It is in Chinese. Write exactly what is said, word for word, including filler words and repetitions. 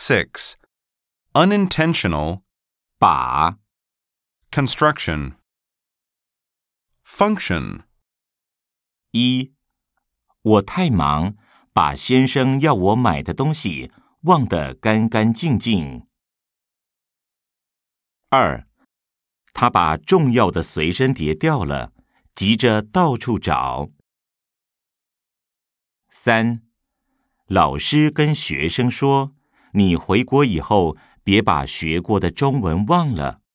six. Unintentional 把 construction. Function 一，我太忙，把先生要我买的东西忘得干干净净。二，他把重要的随身碟掉了，急着到处找。三，老师跟学生说，你回国以后别把学过的中文忘了。